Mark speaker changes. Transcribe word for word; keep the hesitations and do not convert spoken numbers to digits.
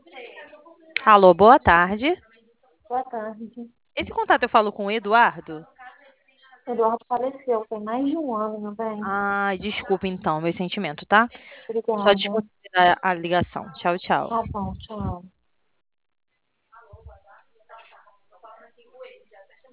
Speaker 1: Alô, boa tarde.
Speaker 2: Boa tarde.
Speaker 1: Esse contato eu falo com o Eduardo?
Speaker 2: Eduardo faleceu, tem mais de um ano, meu bem.
Speaker 1: Ai, desculpa então, meu sentimento, tá? Só
Speaker 2: Obrigada.
Speaker 1: desconsiderar a ligação. Tchau, tchau.
Speaker 2: Tá bom, tchau.